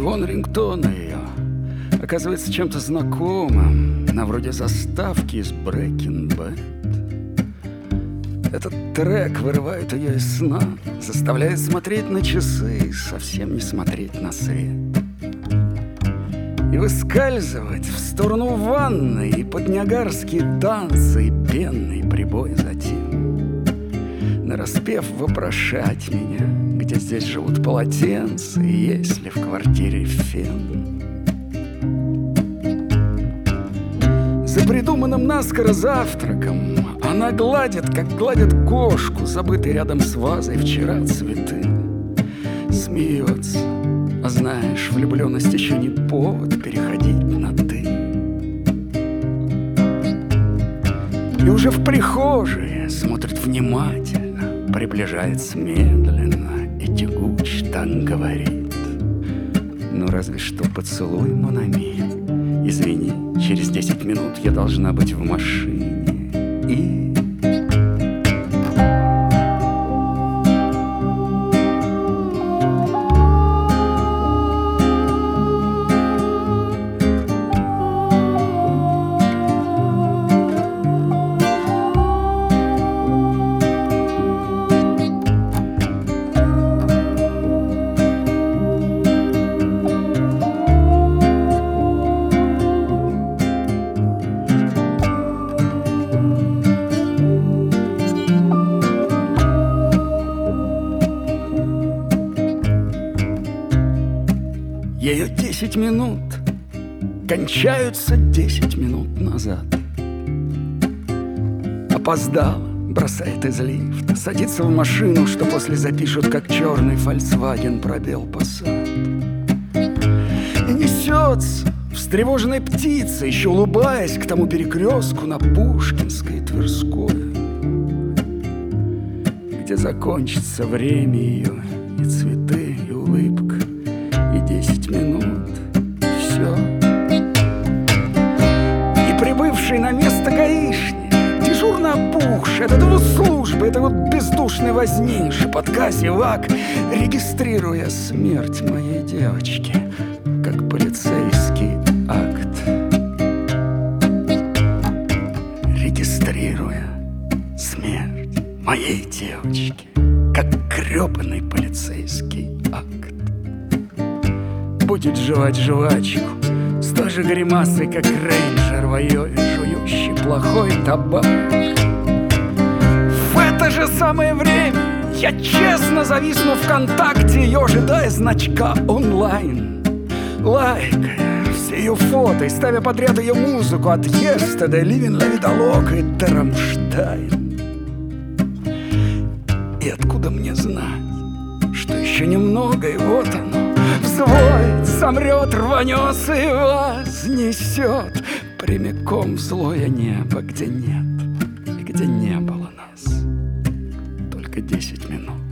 Вон рингтон ее. Оказывается чем-то знакомым, на вроде заставки из Breaking Bad. Этот трек вырывает ее из сна, заставляет смотреть на часы и совсем не смотреть на свет. И выскальзывать в сторону ванной, и под ниагарские танцы, и пенный прибой затем. Нараспев вопрошать меня, где здесь живут полотенца, и есть ли в квартире фен. За придуманным наскоро завтраком она гладит, как гладит кошку, забытой рядом с вазой вчера цветы. Смеется, а знаешь, влюбленность еще не повод переходить на «ты». И уже в прихожей смотрит внимательно, приближается медленно и тягуч так говорит: ну разве что поцелуй, мон ами. Извини, через 10 минут я должна быть в машине. И... Ее 10 минут кончаются 10 минут назад. Опоздала, бросает из лифта, садится в машину, что после запишут, как черный Volkswagen пробел Passat. И несется встревоженной птицей, еще улыбаясь к тому перекрестку на Пушкинской и Тверской, где закончится время ее, и цветы, и улыбка, и 10 минут, и все. И прибывший на место гаишник, дежурно опухший от этого службы, это вот бездушный вознейший подказ зевак, регистрируя смерть моей девочки, как полицейский акт. Регистрируя смерть моей девочки, как гребаный полицейский акт. Будет жевать жвачку с той же гримасой, как рейнджер в Айове, жующий плохой табак. В это же самое время я честно зависну ВКонтакте, ее ожидая значка онлайн, лайкая все ее фото и ставя подряд ее музыку от Yesterday, Living La Vida Loca и Рамштайн. И откуда мне знать, что еще немного, и вот оно взвоет, замрет, рванется и вас несет прямиком в злое небо, где нет и где не было нас. Только 10 минут.